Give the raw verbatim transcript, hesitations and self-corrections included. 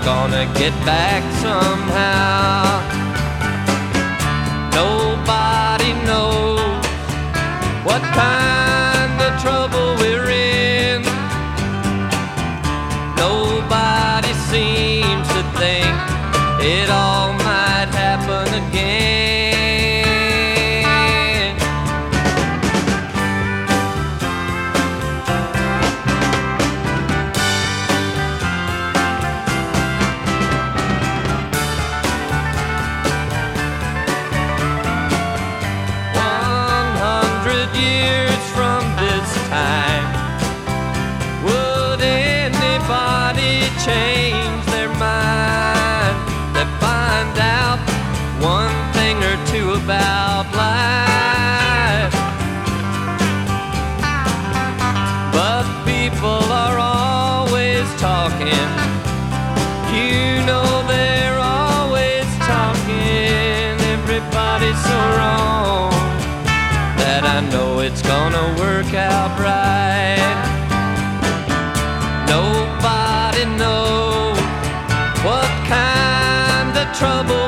gonna get back somehow. Nobody knows what kind of trouble we're in. Nobody seems to think it all might happen again. Years from this time, would anybody change their mind? They find out one thing or two about life. But people are always talking. You know they're always talking. Everybody's so wrong that I know it's gonna work out right. Nobody knows what kind of trouble